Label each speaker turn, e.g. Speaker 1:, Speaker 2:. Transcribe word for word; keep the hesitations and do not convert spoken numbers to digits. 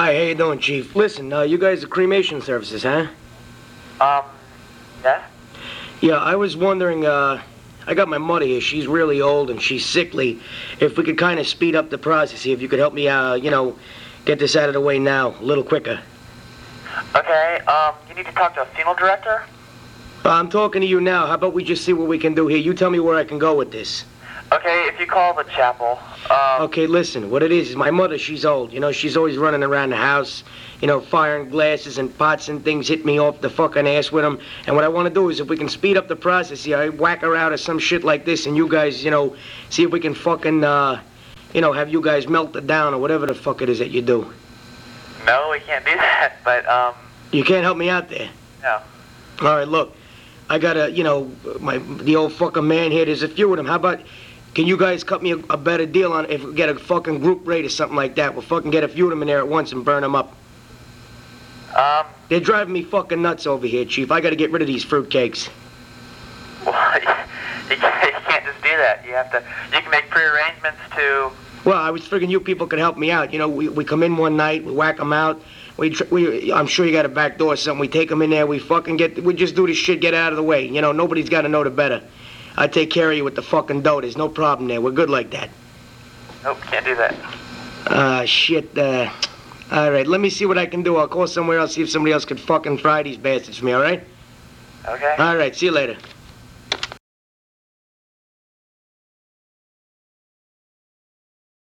Speaker 1: Hi, how you doing, Chief? Listen, uh, you guys are cremation services, huh?
Speaker 2: Um, yeah?
Speaker 1: Yeah, I was wondering, uh, I got my mother here. She's really old and she's sickly. If we could kind of speed up the process here, if you could help me, uh, you know, get this out of the way now, a little quicker.
Speaker 2: Okay, um, you need to talk to a funeral director?
Speaker 1: Uh, I'm talking to you now. How about we just see what we can do here? You tell me where I can go with this.
Speaker 2: Okay, if you call the chapel, um...
Speaker 1: Okay, listen, what it is is my mother, she's old. You know, she's always running around the house, you know, firing glasses and pots and things, hit me off the fucking ass with them. And what I want to do is if we can speed up the process here, I whack her out or some shit like this, and you guys, you know, see if we can fucking, uh, you know, have you guys melt it down or whatever the fuck it is that you do.
Speaker 2: No, we can't do that, but, um...
Speaker 1: You can't help me out there?
Speaker 2: No.
Speaker 1: All right, look, I got a, you know, my the old fucking man here, there's a few of them. How about... Can you guys cut me a, a better deal on if we get a fucking group rate or something like that? We'll fucking get a few of them in there at once and burn them up.
Speaker 2: Um...
Speaker 1: They're driving me fucking nuts over here, Chief. I gotta get rid of these fruitcakes.
Speaker 2: Well, you, you can't just do that. You have to... You can make pre-arrangements to...
Speaker 1: Well, I was figuring you people could help me out. You know, we, we come in one night, we whack them out. We, tr we, I'm sure you got a back door or something. We take them in there, we fucking get... We just do this shit, get out of the way. You know, nobody's gotta know the better. I take care of you with the fucking dough. There's no problem there. We're good like that.
Speaker 2: Nope, can't do that.
Speaker 1: Ah, uh, shit. Uh, all right, let me see what I can do. I'll call somewhere else, see if somebody else could fucking fry these bastards for me, all right?
Speaker 2: Okay.
Speaker 1: All right, see you later.